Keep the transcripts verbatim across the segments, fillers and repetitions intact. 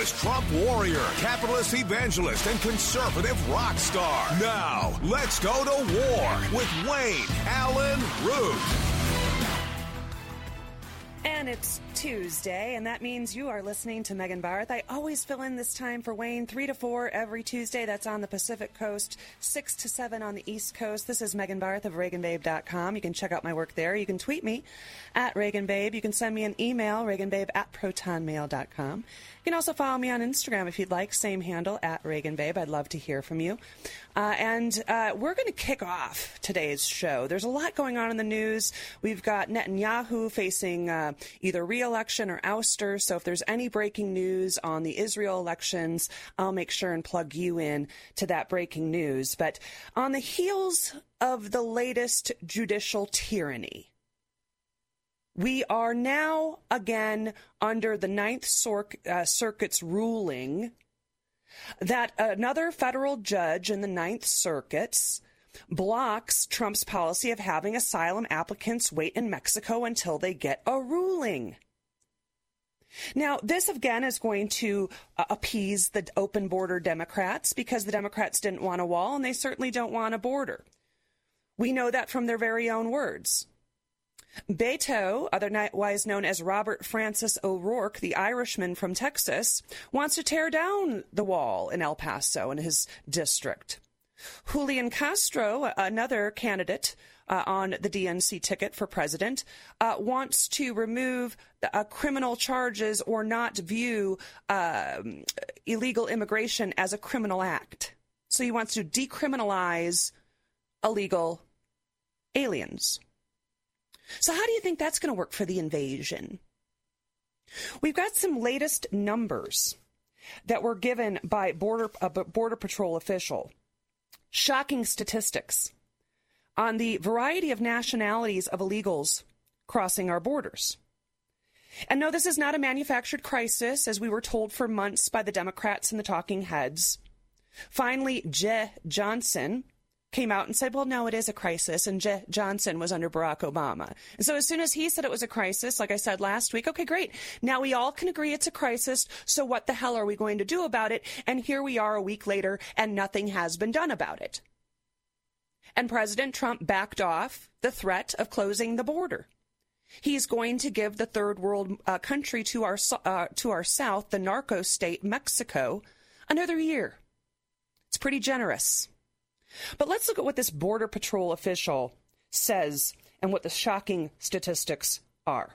socialist Trump warrior, capitalist evangelist, and conservative rock star. Now, let's go to war with Wayne Allyn Root. And it's Tuesday, and that means you are listening to Megan Barth. I always fill in this time for Wayne, three to four every Tuesday. That's on the Pacific Coast, six to seven on the East Coast. This is Megan Barth of Reagan Babe dot com. You can check out my work there. You can tweet me at Reagan Babe. You can send me an email, Reagan Babe at proton mail dot com. You can also follow me on Instagram if you'd like. Same handle, at Reagan Babe. I'd love to hear from you. Uh, and uh, we're going to kick off today's show. There's a lot going on in the news. We've got Netanyahu facing uh, either re-election or ouster. So if there's any breaking news on the Israel elections, I'll make sure and plug you in to that breaking news. But on the heels of the latest judicial tyranny, we are now again under the Ninth Cir- uh, Circuit's ruling that another federal judge in the Ninth Circuit blocks Trump's policy of having asylum applicants wait in Mexico until they get a ruling. Now, this again is going to uh, appease the open border Democrats, because the Democrats didn't want a wall and they certainly don't want a border. We know that from their very own words. Beto, otherwise known as Robert Francis O'Rourke, the Irishman from Texas, wants to tear down the wall in El Paso in his district. Julian Castro, another candidate uh, on the D N C ticket for president, uh, wants to remove uh, criminal charges or not view uh, illegal immigration as a criminal act. So he wants to decriminalize illegal aliens. So how do you think that's going to work for the invasion? We've got some latest numbers that were given by Border, a Border Patrol official. Shocking statistics on the variety of nationalities of illegals crossing our borders. And no, this is not a manufactured crisis, as we were told for months by the Democrats and the talking heads. Finally, Jeh Johnson came out and said, well, no, it is a crisis, and Jeh Johnson was under Barack Obama. And so as soon as he said it was a crisis, like I said last week, okay, great. Now we all can agree it's a crisis, so what the hell are we going to do about it? And here we are a week later, and nothing has been done about it. And President Trump backed off the threat of closing the border. He's going to give the third world uh, country to our, uh, to our south, the narco state, Mexico, another year. It's pretty generous. But let's look at what this Border Patrol official says and what the shocking statistics are.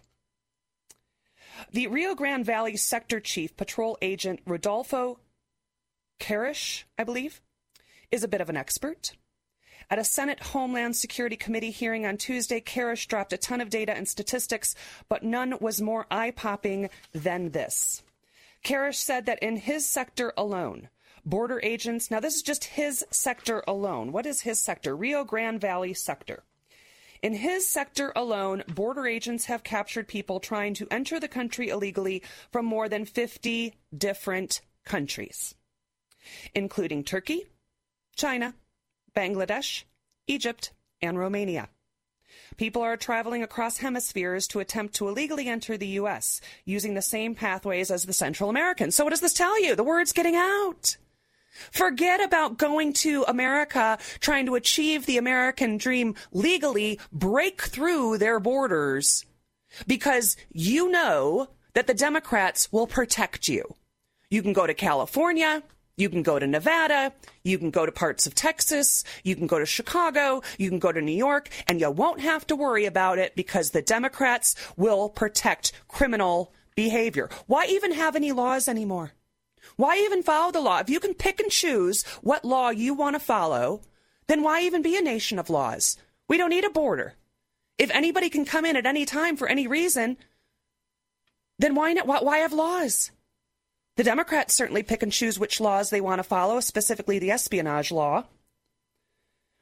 The Rio Grande Valley Sector Chief, Patrol Agent Rodolfo Karish, I believe, is a bit of an expert. At a Senate Homeland Security Committee hearing on Tuesday, Karish dropped a ton of data and statistics, but none was more eye-popping than this. Karish said that in his sector alone, border agents, now this is just his sector alone. What is his sector? Rio Grande Valley sector. In his sector alone, border agents have captured people trying to enter the country illegally from more than fifty different countries, including Turkey, China, Bangladesh, Egypt, and Romania. People are traveling across hemispheres to attempt to illegally enter the U S using the same pathways as the Central Americans. So what does this tell you? The word's getting out. Forget about going to America, trying to achieve the American dream legally, break through their borders, because you know that the Democrats will protect you. You can go to California, you can go to Nevada, you can go to parts of Texas, you can go to Chicago, you can go to New York, and you won't have to worry about it because the Democrats will protect criminal behavior. Why even have any laws anymore? Why even follow the law? If you can pick and choose what law you want to follow, then why even be a nation of laws? We don't need a border. If anybody can come in at any time for any reason, then why not? Why have laws? The Democrats certainly pick and choose which laws they want to follow, specifically the espionage law.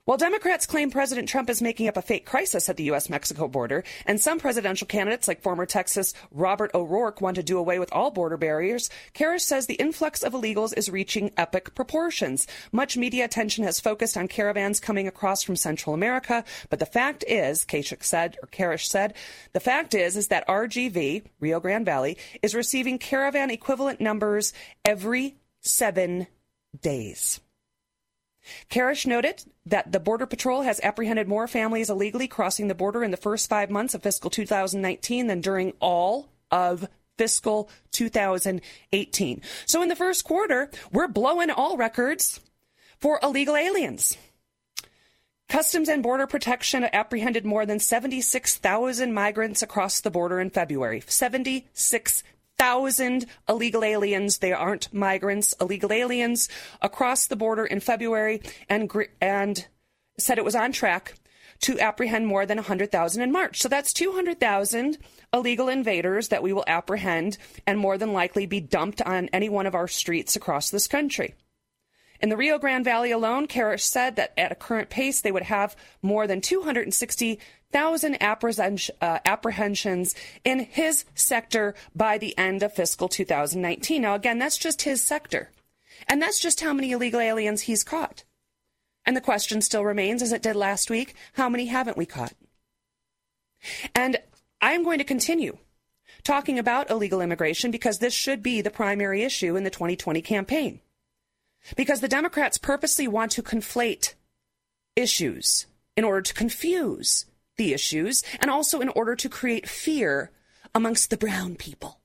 While Democrats claim President Trump is making up a fake crisis at the U S Mexico border, and some presidential candidates like former Texas Robert O'Rourke want to do away with all border barriers, Karish says the influx of illegals is reaching epic proportions. Much media attention has focused on caravans coming across from Central America, but the fact is, Kasich said, or Karish said, the fact is, is that R G V, Rio Grande Valley, is receiving caravan equivalent numbers every seven days. Karish noted that the Border Patrol has apprehended more families illegally crossing the border in the first five months of fiscal two thousand nineteen than during all of fiscal two thousand eighteen. So in the first quarter, we're blowing all records for illegal aliens. Customs and Border Protection apprehended more than seventy-six thousand migrants across the border in February. seventy-six thousand illegal aliens. They aren't migrants, illegal aliens across the border in February, and and said it was on track to apprehend more than one hundred thousand in March. So that's two hundred thousand illegal invaders that we will apprehend and more than likely be dumped on any one of our streets across this country. In the Rio Grande Valley alone, Karish said that at a current pace, they would have more than two hundred sixty thousand uh, apprehensions in his sector by the end of fiscal two thousand nineteen. Now, again, that's just his sector. And that's just how many illegal aliens he's caught. And the question still remains, as it did last week, how many haven't we caught? And I'm going to continue talking about illegal immigration because this should be the primary issue in the twenty twenty campaign. Because the Democrats purposely want to conflate issues in order to confuse the issues and also in order to create fear amongst the brown people.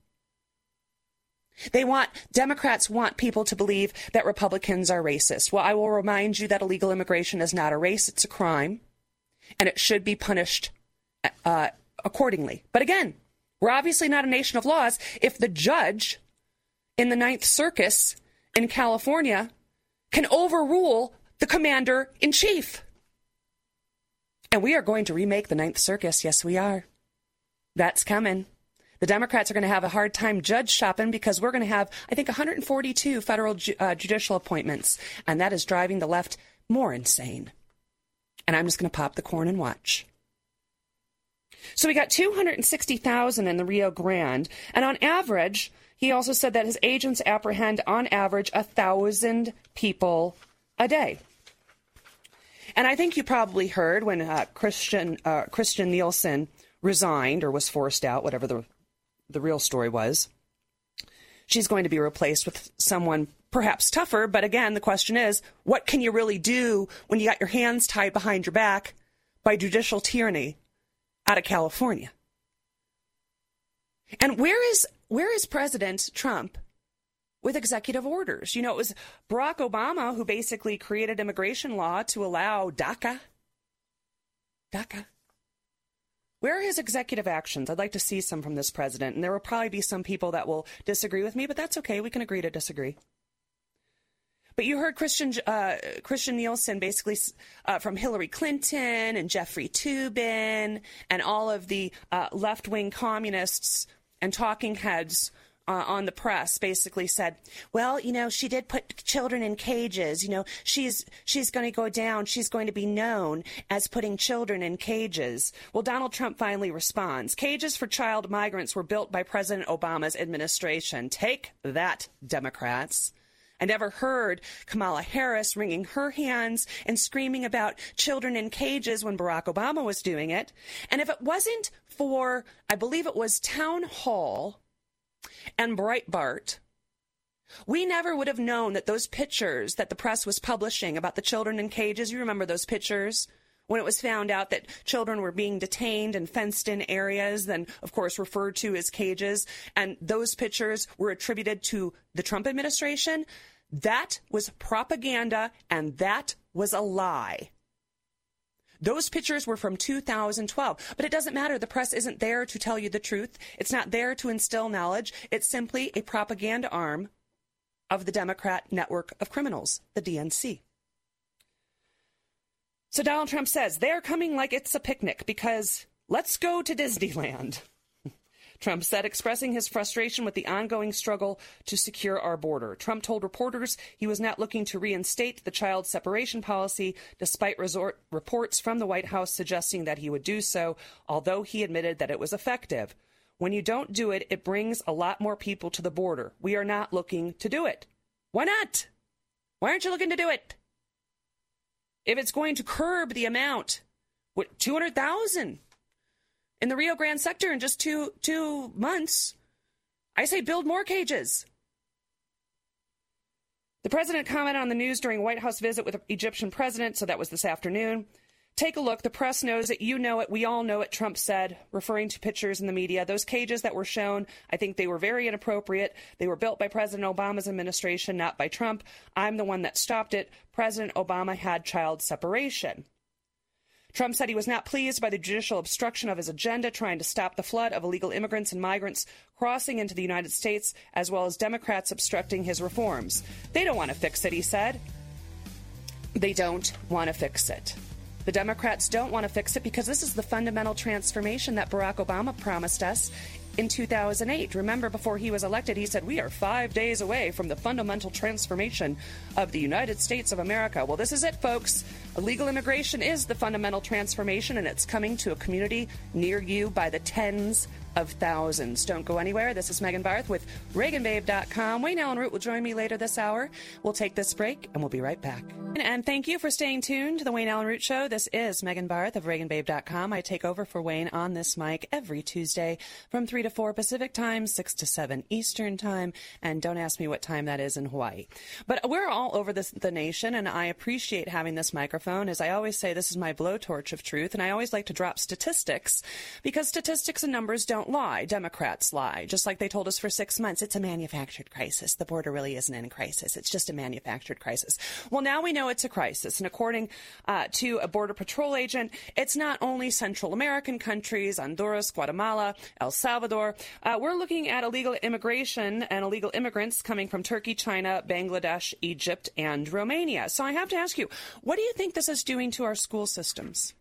They want, Democrats want people to believe that Republicans are racist. Well, I will remind you that illegal immigration is not a race, it's a crime, and it should be punished uh, accordingly. But again, we're obviously not a nation of laws. If the judge in the Ninth Circus in California can overrule the commander-in-chief. And we are going to remake the Ninth Circus. Yes, we are. That's coming. The Democrats are going to have a hard time judge shopping because we're going to have, I think, one hundred forty-two federal ju- uh, judicial appointments. And that is driving the left more insane. And I'm just going to pop the corn and watch. So we got two hundred sixty thousand in the Rio Grande. And on average, he also said that his agents apprehend, on average, one thousand people a day. And I think you probably heard when uh, Christian uh, Christian Nielsen resigned or was forced out, whatever the, the real story was. She's going to be replaced with someone perhaps tougher. But again, the question is, what can you really do when you got your hands tied behind your back by judicial tyranny out of California? And where is where is President Trump with executive orders? You know, it was Barack Obama who basically created immigration law to allow DACA. DACA. Where are his executive actions? I'd like to see some from this president. And there will probably be some people that will disagree with me, but that's okay. We can agree to disagree. But you heard Christian uh, Christian Nielsen basically uh, from Hillary Clinton and Jeffrey Toobin and all of the uh, left-wing communists and talking heads uh, on the press basically said, well, you know, she did put children in cages. You know, she's she's going to go down. She's going to be known as putting children in cages. Well, Donald Trump finally responds. Cages for child migrants were built by President Obama's administration. Take that, Democrats. I never heard Kamala Harris wringing her hands and screaming about children in cages when Barack Obama was doing it. And if it wasn't for, I believe it was Town Hall and Breitbart, we never would have known that those pictures that the press was publishing about the children in cages, you remember those pictures? When it was found out that children were being detained in fenced-in areas, then, of course, referred to as cages, and those pictures were attributed to the Trump administration, that was propaganda, and that was a lie. Those pictures were from two thousand twelve, but it doesn't matter. The press isn't there to tell you the truth. It's not there to instill knowledge. It's simply a propaganda arm of the Democrat network of criminals, the D N C. So Donald Trump says they're coming like it's a picnic because let's go to Disneyland. Trump said, expressing his frustration with the ongoing struggle to secure our border. Trump told reporters he was not looking to reinstate the child separation policy, despite resort reports from the White House suggesting that he would do so, although he admitted that it was effective. When you don't do it, it brings a lot more people to the border. We are not looking to do it. Why not? Why aren't you looking to do it? If it's going to curb the amount, what, two hundred thousand in the Rio Grande sector in just two two months, I say build more cages. The president commented on the news during a White House visit with the Egyptian president, so that was this afternoon. Take a look. The press knows it. You know it. We all know it, Trump said, referring to pictures in the media. Those cages that were shown, I think they were very inappropriate. They were built by President Obama's administration, not by Trump. I'm the one that stopped it. President Obama had child separation. Trump said he was not pleased by the judicial obstruction of his agenda, trying to stop the flood of illegal immigrants and migrants crossing into the United States, as well as Democrats obstructing his reforms. They don't want to fix it, he said. They don't want to fix it. The Democrats don't want to fix it because this is the fundamental transformation that Barack Obama promised us in two thousand eight. Remember, before he was elected, he said, we are five days away from the fundamental transformation of the United States of America. Well, this is it, folks. Illegal immigration is the fundamental transformation, and it's coming to a community near you by the tens of thousands. Don't go anywhere. This is Megan Barth with Reagan Babe dot com. Wayne Allen Root will join me later this hour. We'll take this break, and we'll be right back. And thank you for staying tuned to the Wayne Allen Root Show. This is Megan Barth of Reagan Babe dot com. I take over for Wayne on this mic every Tuesday from three to four Pacific Time, six to seven Eastern Time, and don't ask me what time that is in Hawaii. But we're all over this, the nation, and I appreciate having this microphone. As I always say, this is my blowtorch of truth, and I always like to drop statistics because statistics and numbers don't lie. Democrats lie, just like they told us for six months. It's a manufactured crisis. The border really isn't in a crisis. It's just a manufactured crisis. Well, now we know it's a crisis, and according uh, to a Border Patrol agent, it's not only Central American countries, Honduras, Guatemala, El Salvador. Uh, we're looking at illegal immigration and illegal immigrants coming from Turkey, China, Bangladesh, Egypt, and Romania. So I have to ask you, what do you think this is doing to our school systems?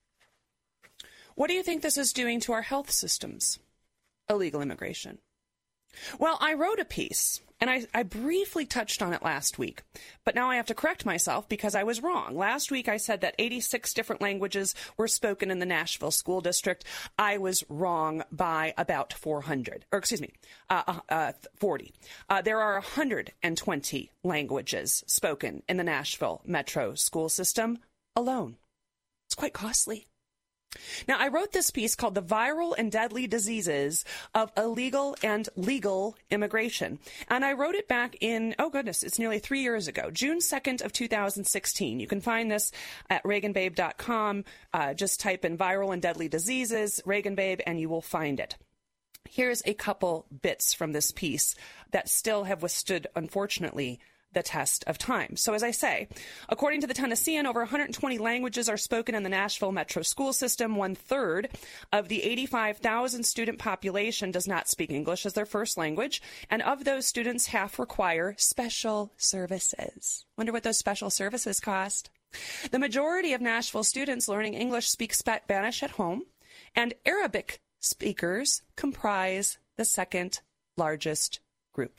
What do you think this is doing to our health systems? Illegal immigration. Well, I wrote a piece, and I, I briefly touched on it last week, but now I have to correct myself because I was wrong. Last week I said that eighty-six different languages were spoken in the Nashville School District. I was wrong by about four hundred, or excuse me, uh, uh, forty. Uh, there are one hundred twenty languages spoken in the Nashville Metro School System alone. It's quite costly. Now, I wrote this piece called The Viral and Deadly Diseases of Illegal and Legal Immigration. And I wrote it back in, oh goodness, it's nearly three years ago, June second of two thousand sixteen. You can find this at Reagan Babe dot com. Uh, just type in Viral and Deadly Diseases, Reagan Babe, and you will find it. Here's a couple bits from this piece that still have withstood, unfortunately, the test of time. So as I say, according to the Tennessean, over one hundred twenty languages are spoken in the Nashville Metro School System. One third of the eighty-five thousand student population does not speak English as their first language. And of those students, half require special services. Wonder what those special services cost. The majority of Nashville students learning English speak Spanish at home, and Arabic speakers comprise the second largest group.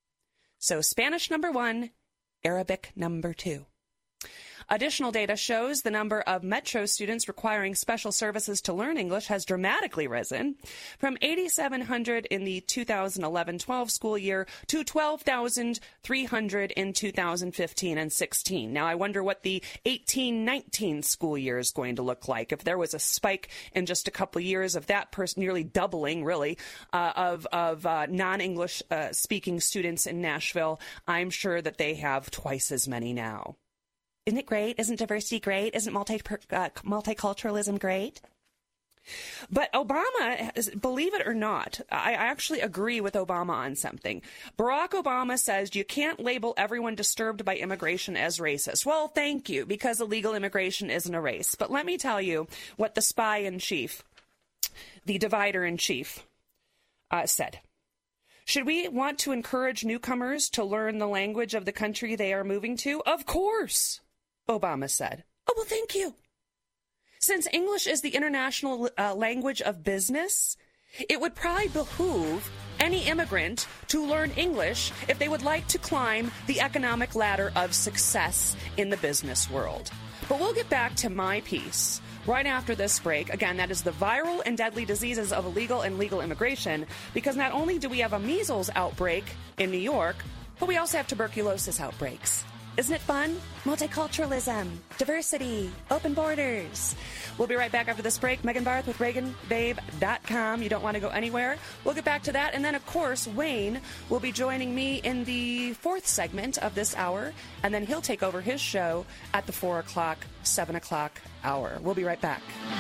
So Spanish number one, Arabic number two. Additional data shows the number of Metro students requiring special services to learn English has dramatically risen from eighty-seven hundred in the two thousand eleven twelve school year to twelve thousand three hundred in two thousand fifteen and sixteen. Now, I wonder what the eighteen nineteen school year is going to look like. If there was a spike in just a couple of years of that person, nearly doubling, really, uh, of, of uh, non-English uh, speaking students in Nashville, I'm sure that they have twice as many now. Isn't it great? Isn't diversity great? Isn't multi uh, multiculturalism great? But Obama, believe it or not, I actually agree with Obama on something. Barack Obama says you can't label everyone disturbed by immigration as racist. Well, thank you, because illegal immigration isn't a race. But let me tell you what the spy-in-chief, the divider-in-chief, uh, said. Should we want to encourage newcomers to learn the language of the country they are moving to? Of course, Obama said. Oh, well, thank you. Since English is the international uh, language of business, It would probably behoove any immigrant to learn English if they would like to climb the economic ladder of success in the business world. But we'll get back to my piece right after this break. Again, that is the viral and deadly diseases of illegal and legal immigration, because not only do we have a measles outbreak in New York, but we also have tuberculosis outbreaks. Isn't it fun? Multiculturalism, diversity, open borders. We'll be right back after this break. Megan Barth with Reagan Babe dot com. You don't want to go anywhere. We'll get back to that. And then, of course, Wayne will be joining me in the fourth segment of this hour. And then he'll take over his show at the four o'clock, seven o'clock hour. We'll be right back.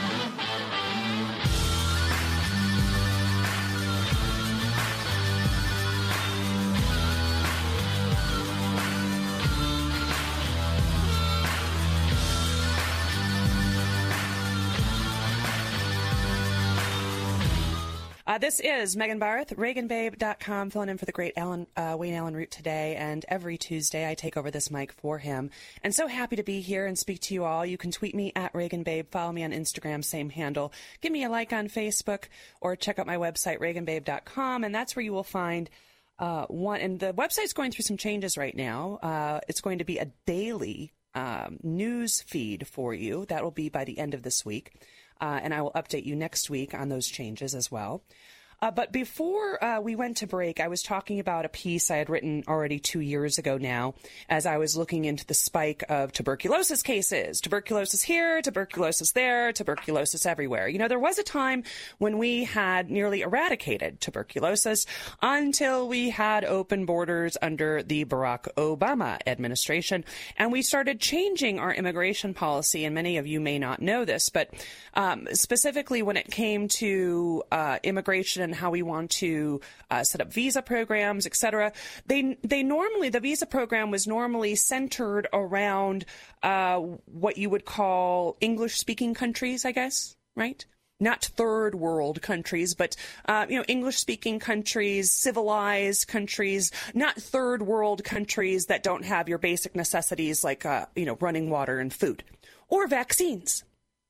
Uh, this is Megan Barth, Reagan Babe dot com, filling in for the great Alan, uh, Wayne Allen Root today. And every Tuesday, I take over this mic for him. And so happy to be here and speak to you all. You can tweet me at Reagan Babe, follow me on Instagram, same handle. Give me a like on Facebook, or check out my website, Reagan Babe dot com. And that's where you will find uh, one. And the website's going through some changes right now. Uh, it's going to be a daily um, news feed for you. That will be by the end of this week. Uh, and I will update you next week on those changes as well. Uh, but before uh, we went to break, I was talking about a piece I had written already two years ago now, as I was looking into the spike of tuberculosis cases. Tuberculosis here, tuberculosis there, tuberculosis everywhere. You know, there was a time when we had nearly eradicated tuberculosis until we had open borders under the Barack Obama administration, and we started changing our immigration policy. And many of you may not know this, but um, specifically when it came to uh, immigration and how we want to uh, set up visa programs, et cetera. They they normally, the visa program was normally centered around uh, what you would call English-speaking countries, I guess, right? Not third world countries, but, uh, you know, English-speaking countries, civilized countries, not third world countries that don't have your basic necessities like, uh, you know, running water and food or vaccines.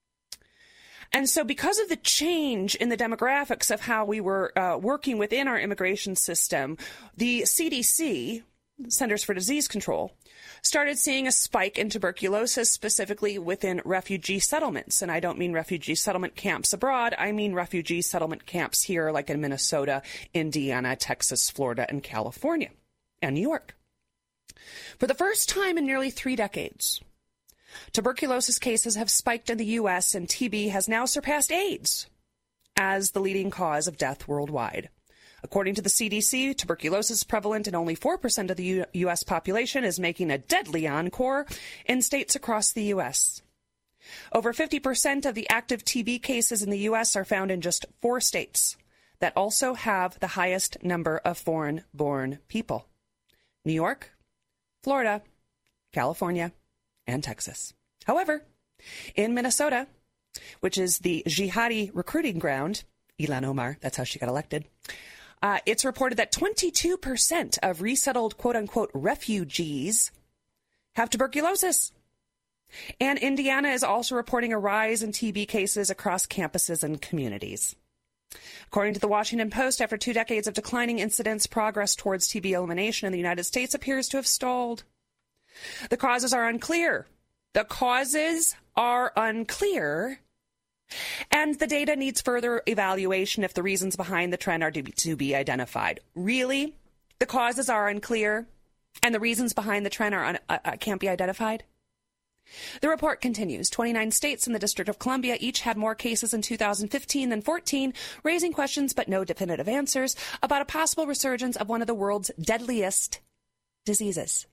And so because of the change in the demographics of how we were uh, working within our immigration system, the C D C, Centers for Disease Control, started seeing a spike in tuberculosis, specifically within refugee settlements. And I don't mean refugee settlement camps abroad. I mean refugee settlement camps here, like in Minnesota, Indiana, Texas, Florida, and California, and New York. For the first time in nearly three decades, tuberculosis cases have spiked in the U S, and T B has now surpassed AIDS as the leading cause of death worldwide. According to the C D C, tuberculosis is prevalent in only four percent of the U- U.S. population, is making a deadly encore in states across the U S. Over fifty percent of the active T B cases in the U S are found in just four states that also have the highest number of foreign-born people: New York, Florida, California, and Texas. However, in Minnesota, which is the jihadi recruiting ground, Ilhan Omar, that's how she got elected, uh, it's reported that twenty-two percent of resettled quote-unquote refugees have tuberculosis. And Indiana is also reporting a rise in T B cases across campuses and communities. According to the Washington Post, after two decades of declining incidence, progress towards T B elimination in the United States appears to have stalled. The causes are unclear. The causes are unclear. And the data needs further evaluation if the reasons behind the trend are to be, to be identified. Really? The causes are unclear and the reasons behind the trend are un, uh, can't be identified? The report continues. twenty-nine states and the District of Columbia each had more cases in two thousand fifteen than fourteen, raising questions but no definitive answers about a possible resurgence of one of the world's deadliest diseases.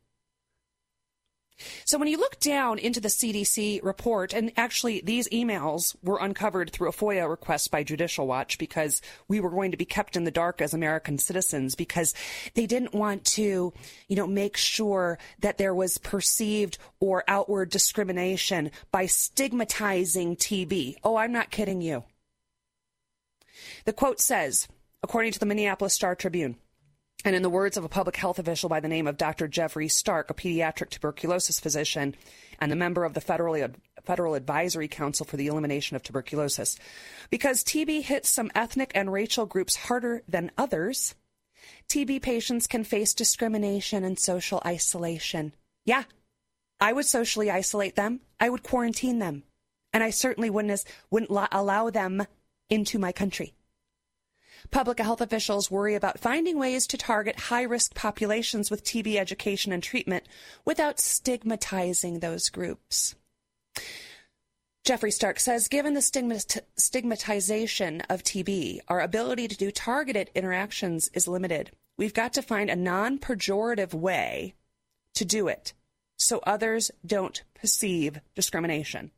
So when you look down into the C D C report, and actually these emails were uncovered through a FOIA request by Judicial Watch because we were going to be kept in the dark as American citizens because they didn't want to, you know, make sure that there was perceived or outward discrimination by stigmatizing T B. Oh, I'm not kidding you. The quote says, according to the Minneapolis Star Tribune, And in the words of a public health official by the name of Doctor Jeffrey Stark, a pediatric tuberculosis physician and a member of the Federal, Federal Advisory Council for the Elimination of Tuberculosis, because T B hits some ethnic and racial groups harder than others, T B patients can face discrimination and social isolation. Yeah, I would socially isolate them. I would quarantine them. And I certainly wouldn't, wouldn't allow them into my country. Public health officials worry about finding ways to target high-risk populations with T B education and treatment without stigmatizing those groups. Jeffrey Stark says, given the stigmat- stigmatization of T B, our ability to do targeted interactions is limited. We've got to find a non-pejorative way to do it so others don't perceive discrimination.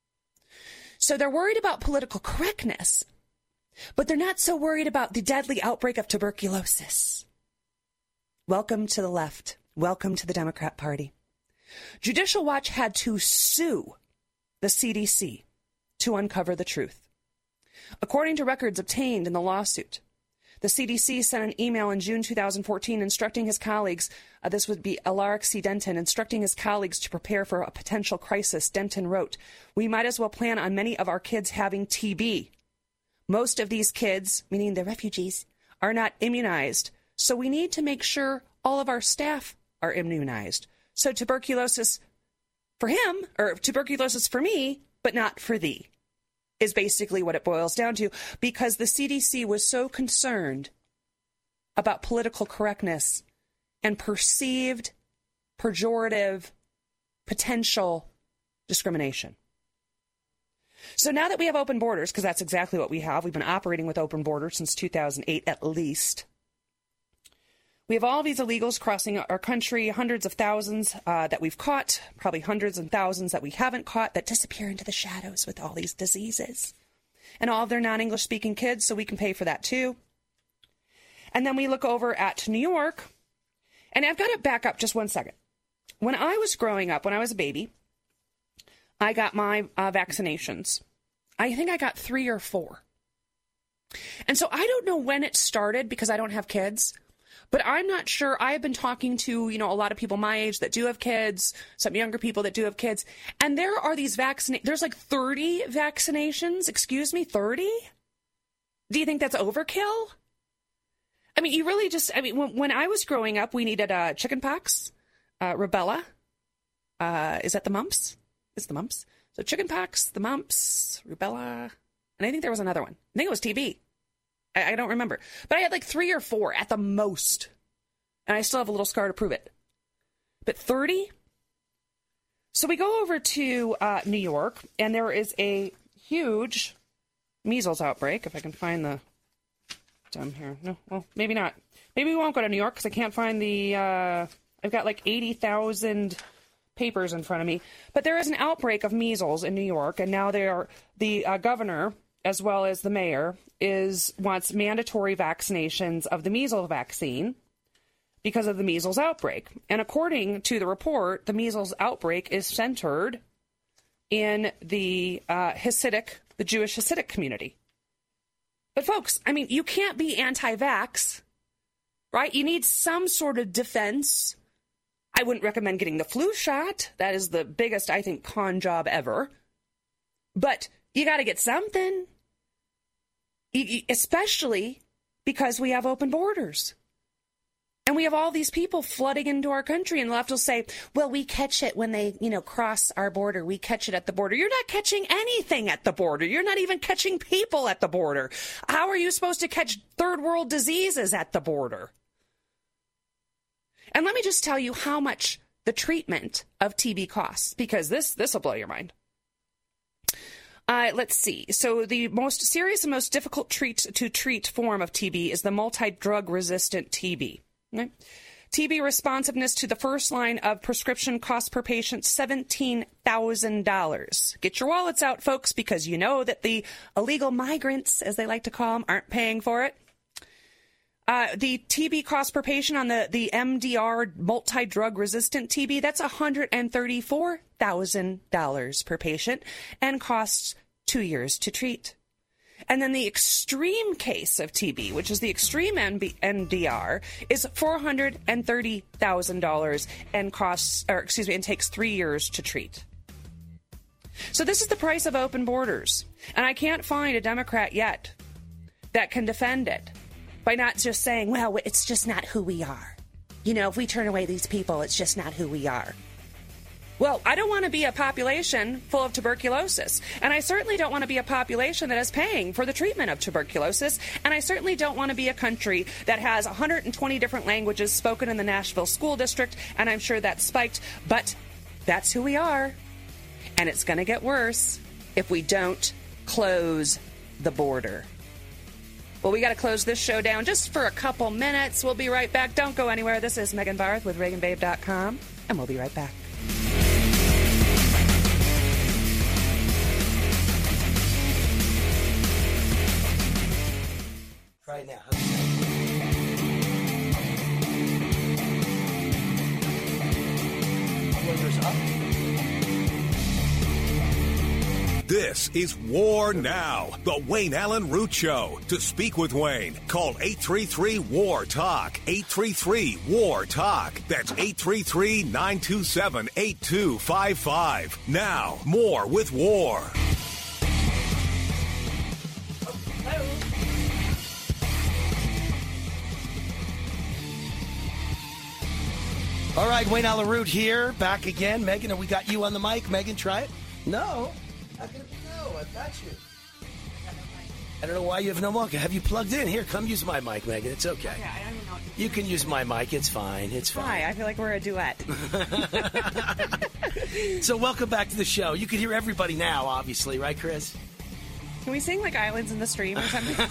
So they're worried about political correctness, but they're not so worried about the deadly outbreak of tuberculosis. Welcome to the left. Welcome to the Democrat Party. Judicial Watch had to sue the C D C to uncover the truth. According to records obtained in the lawsuit, the C D C sent an email in June two thousand fourteen instructing his colleagues, uh, this would be Alaric C. Denton, instructing his colleagues to prepare for a potential crisis. Denton wrote, "We might as well plan on many of our kids having T B. Most of these kids, meaning the refugees, are not immunized, so we need to make sure all of our staff are immunized. So tuberculosis for him, or tuberculosis for me, but not for thee," is basically what it boils down to, because the C D C was so concerned about political correctness and perceived pejorative potential discrimination. So now that we have open borders, because that's exactly what we have, we've been operating with open borders since two thousand eight at least. We have all these illegals crossing our country, hundreds of thousands uh, that we've caught, probably hundreds and thousands that we haven't caught, that disappear into the shadows with all these diseases. And all of their non-English speaking kids, so we can pay for that too. And then we look over at New York, and I've got to back up just one second. When I was growing up, when I was a baby, I got my uh, vaccinations. I think I got three or four. And so I don't know when it started because I don't have kids, but I'm not sure. I have been talking to, you know, a lot of people my age that do have kids, some younger people that do have kids, and there are these vaccinations. There's like thirty vaccinations. Excuse me, thirty? Do you think that's overkill? I mean, you really just, I mean, when, when I was growing up, we needed uh, chickenpox, uh, rubella. Uh, is that the mumps? It's the mumps. So chickenpox, the mumps, rubella, and I think there was another one. I think it was T B. I, I don't remember. But I had like three or four at the most. And I still have a little scar to prove it. But thirty? So we go over to uh, New York, and there is a huge measles outbreak. If I can find the... down here. No, well, maybe not. Maybe we won't go to New York because I can't find the... Uh, I've got like eighty thousand... papers in front of me, but there is an outbreak of measles in New York, and now they are the uh, governor as well as the mayor is wants mandatory vaccinations of the measles vaccine because of the measles outbreak. And according to the report, the measles outbreak is centered in the uh, Hasidic, the Jewish Hasidic community. But folks, I mean, you can't be anti-vax, right? You need some sort of defense. I wouldn't recommend getting the flu shot. That is the biggest, I think, con job ever. But you got to get something, especially because we have open borders. And we have all these people flooding into our country, and the left will say, well, we catch it when they, you know, cross our border. We catch it at the border. You're not catching anything at the border. You're not even catching people at the border. How are you supposed to catch third world diseases at the border? And let me just tell you how much the treatment of T B costs, because this this will blow your mind. Uh, let's see. So the most serious and most difficult treat to treat form of T B is the multi-drug resistant T B. Okay. T B responsiveness to the first line of prescription cost per patient seventeen thousand dollars. Get your wallets out, folks, because you know that the illegal migrants, as they like to call them, aren't paying for it. Uh, the T B cost per patient on the, the M D R multi-drug resistant T B, that's one hundred thirty-four thousand dollars per patient and costs two years to treat. And then the extreme case of T B, which is the extreme N D R, is four hundred thirty thousand dollars and costs, or excuse me, and takes three years to treat. So this is the price of open borders. And I can't find a Democrat yet that can defend it by not just saying, well, it's just not who we are. You know, if we turn away these people, it's just not who we are. Well, I don't want to be a population full of tuberculosis, and I certainly don't want to be a population that is paying for the treatment of tuberculosis, and I certainly don't want to be a country that has one hundred twenty different languages spoken in the Nashville School District, and I'm sure that's spiked, but that's who we are, and it's going to get worse if we don't close the border. Well, we got to close this show down just for a couple minutes. We'll be right back. Don't go anywhere. This is Megan Barth with Reagan Babe dot com, and we'll be right back. Right now. This is War Now, the Wayne Allen Root Show. To speak with Wayne, call eight three three, W A R, TALK, eight three three, W A R, TALK. That's eight three three, nine two seven, eight two five five. Now, more with War. All right, Wayne Allen Root here, back again. Megan, we got you on the mic. Megan, try it. No. How can it be no? I've got you. I don't know why you have no mic. Have you plugged in? Here, come use my mic, Megan. It's okay. Yeah, I don't even know. You can use my mic. It's fine. It's fine. Hi, I feel like we're a duet. So welcome back to the show. You can hear everybody now, obviously, right, Chris? Can we sing like Islands in the Stream or something?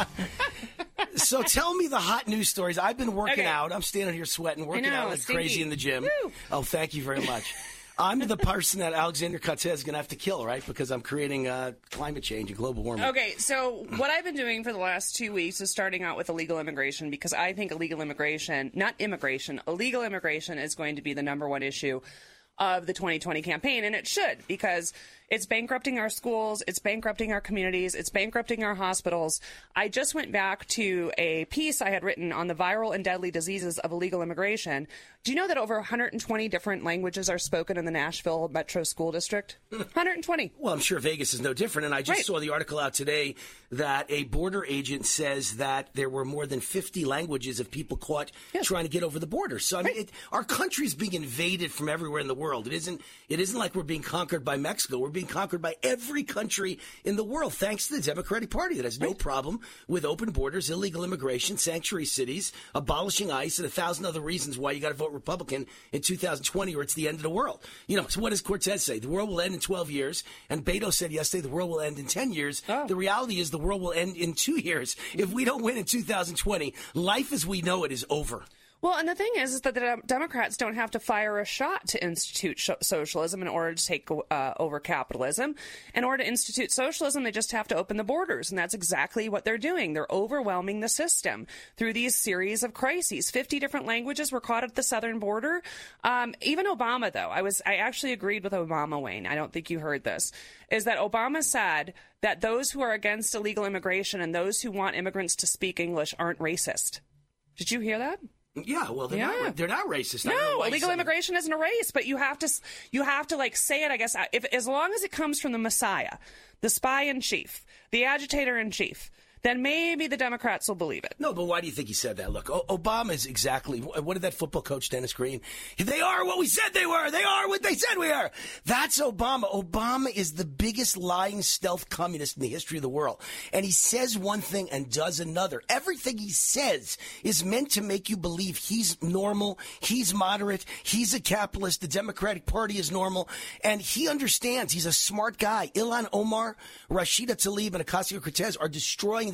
So tell me the hot news stories. I've been working Okay. out. I'm standing here sweating, working know, out like stinky. crazy in the gym. Woo. Oh, thank you very much. I'm the person that Alexander Cortez is going to have to kill, right? Because I'm creating uh, climate change and global warming. Okay, so what I've been doing for the last two weeks is starting out with illegal immigration, because I think illegal immigration, not immigration, illegal immigration is going to be the number one issue of the twenty twenty campaign, and it should, because it's bankrupting our schools, it's bankrupting our communities, it's bankrupting our hospitals. I just went back to a piece I had written on the viral and deadly diseases of illegal immigration. Do you know that over one hundred twenty different languages are spoken in the Nashville Metro School District? one hundred twenty. Well, I'm sure Vegas is no different, and I just Right. saw the article out today that a border agent says that there were more than fifty languages of people caught Yes. trying to get over the border. So I mean, Right. it, our country's being invaded from everywhere in the world. It isn't. It isn't like we're being conquered by Mexico. We're being conquered by every country in the world, thanks to the Democratic Party that has no problem with open borders, illegal immigration, sanctuary cities, abolishing ICE, and a thousand other reasons why you got to vote Republican in two thousand twenty or it's the end of the world. You know, so what does Cortez say? The world will end in twelve years. And Beto said yesterday the world will end in ten years. Oh. The reality is the world will end in two years. If we don't win in two thousand twenty, life as we know it is over. Well, and the thing is, is that the Dem- Democrats don't have to fire a shot to institute sh- socialism in order to take uh, over capitalism. In order to institute socialism, they just have to open the borders, and that's exactly what they're doing. They're overwhelming the system through these series of crises. Fifty different languages were caught at the southern border. Um, even Obama, though, I was I actually agreed with Obama, Wayne. I don't think you heard this. Is that Obama said that those who are against illegal immigration and those who want immigrants to speak English aren't racist. Did you hear that? Yeah, well, they're, Yeah. Not, they're not racist. I don't know No, why illegal you said- immigration isn't a race, but you have to, you have to like say it. I guess if as long as it comes from the Messiah, the spy in chief, the agitator in chief, then maybe the Democrats will believe it. No, but why do you think he said that? Look, o- Obama is exactly, what did that football coach, Dennis Green? They are what we said they were. They are what they said we are. That's Obama. Obama is the biggest lying stealth communist in the history of the world. And he says one thing and does another. Everything he says is meant to make you believe he's normal, he's moderate, he's a capitalist, the Democratic Party is normal, and he understands. He's a smart guy. Ilhan Omar, Rashida Tlaib, and Ocasio-Cortez are destroying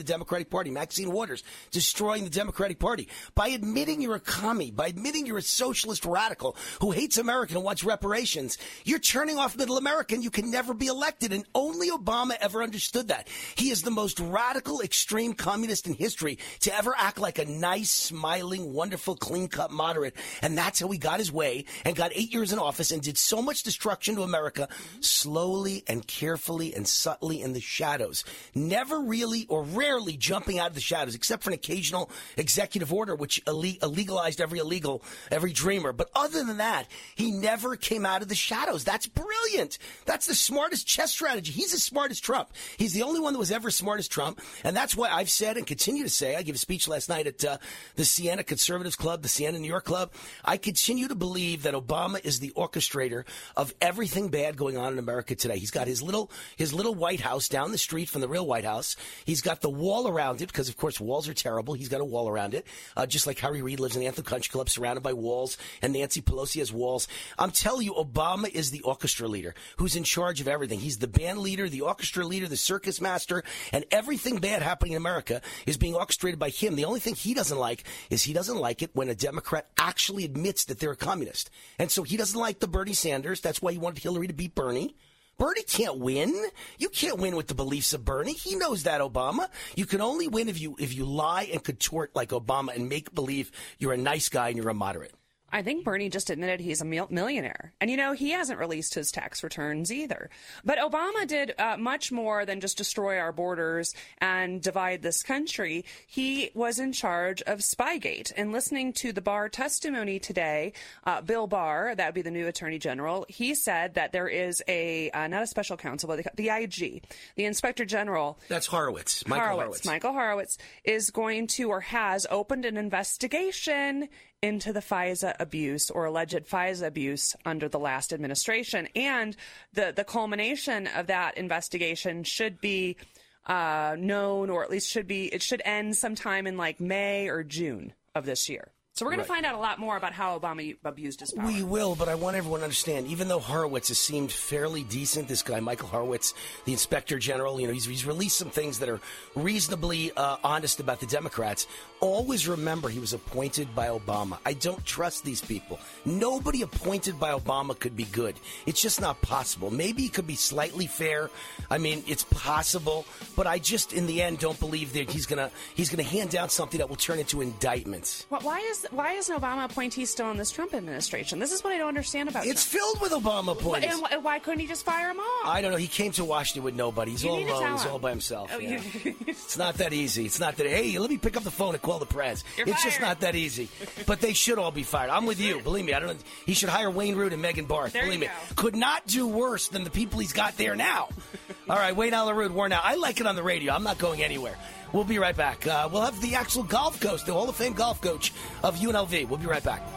the Democratic Party. Maxine Waters destroying the Democratic Party. By admitting you're a commie, by admitting you're a socialist radical who hates America and wants reparations, you're turning off middle America and you can never be elected. And only Obama ever understood that. He is the most radical, extreme communist in history to ever act like a nice, smiling, wonderful, clean-cut moderate. And that's how he got his way and got eight years in office and did so much destruction to America slowly and carefully and subtly in the shadows. Never really or rarely jumping out of the shadows, except for an occasional executive order, which illegalized every illegal, every dreamer. But other than that, he never came out of the shadows. That's brilliant. That's the smartest chess strategy. He's as smart as Trump. He's the only one that was ever as smart as Trump. And that's why I've said and continue to say, I gave a speech last night at uh, the Siena Conservatives Club, the Siena New York Club. I continue to believe that Obama is the orchestrator of everything bad going on in America today. He's got his little his little White House down the street from the real White House. He's got the wall around it because, of course, walls are terrible. He's got a wall around it, uh, just like Harry Reid lives in the Anthem Country Club surrounded by walls, and Nancy Pelosi has walls. I'm telling you, Obama is the orchestra leader who's in charge of everything. He's the band leader, the orchestra leader, the circus master, and everything bad happening in America is being orchestrated by him. The only thing he doesn't like is he doesn't like it when a Democrat actually admits that they're a communist. And so he doesn't like the Bernie Sanders. That's why he wanted Hillary to beat Bernie. Bernie can't win. You can't win with the beliefs of Bernie. He knows that, Obama. You can only win if you if you lie and contort like Obama and make believe you're a nice guy and you're a moderate. I think Bernie just admitted he's a millionaire. And, you know, he hasn't released his tax returns either. But Obama did uh, much more than just destroy our borders and divide this country. He was in charge of Spygate. And listening to the Barr testimony today, uh, Bill Barr, that would be the new attorney general, he said that there is a, uh, not a special counsel, but the, the I G, the inspector general. That's Horowitz. Michael Horowitz. Horowitz. Michael Horowitz is going to or has opened an investigation into the FISA abuse or alleged FISA abuse under the last administration. And the, the culmination of that investigation should be uh, known, or at least should be, it should end sometime in like May or June of this year. So we're going Right. to find out a lot more about how Obama abused his power. We will, but I want everyone to understand, even though Horowitz has seemed fairly decent, this guy, Michael Horowitz, the inspector general, you know, he's, he's released some things that are reasonably uh, honest about the Democrats. Always remember he was appointed by Obama. I don't trust these people. Nobody appointed by Obama could be good. It's just not possible. Maybe he could be slightly fair. I mean, it's possible, but I just, in the end, don't believe that he's going to he's going to hand down something that will turn into indictments. Well, why is why is an Obama appointee still in this Trump administration? This is what I don't understand about It's Trump. filled with Obama appointees. And why, why couldn't he just fire them all? I don't know. He came to Washington with nobody. He's You all need to alone. tell He's him. all by himself. Oh, yeah. you- It's not that easy. It's not that, hey, let me pick up the phone and call the press. You're it's just fired. not that easy. But they should all be fired. I'm with you. Believe me. I don't know. He should hire Wayne Root and Megan Barth. There Believe you me. go. Could not do worse than the people he's got there now. All right, Wayne Allen Root, War Now. I like it on the radio. I'm not going anywhere. We'll be right back. Uh, we'll have the actual golf coach, the Hall of Fame golf coach of U N L V. We'll be right back.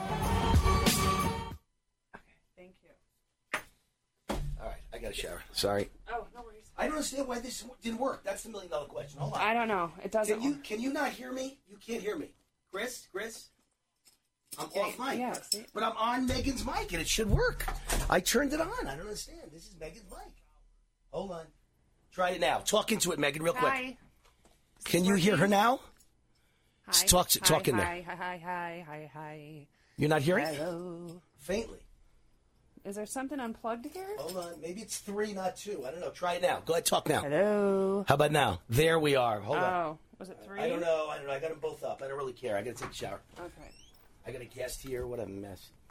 Thank you. All right, I got a shower. Sorry. Oh, no worries. I don't understand why this didn't work. That's the million dollar question. Hold on. I don't know. It doesn't. Can you can you not hear me? You can't hear me. Chris? Chris? I'm Yeah, off mic. yeah, see? But I'm on Megan's mic and it should work. I turned it on. I don't understand. This is Megan's mic. Hold on. Try it now. Talk into it, Megan, real quick. Hi. Can you hear her now? Hi. Talk- hi, talk in there. hi, Hi, hi, hi, hi, hi. You're not hearing? Hello. Faintly. Is there something unplugged here? Hold on. Maybe it's three, not two. I don't know. Try it now. Go ahead. Talk now. Hello. How about now? There we are. Hold on. Oh, was it three? I don't know. I don't know. I got them both up. I don't really care. I got to take a shower. Okay. I got a guest here. What a mess.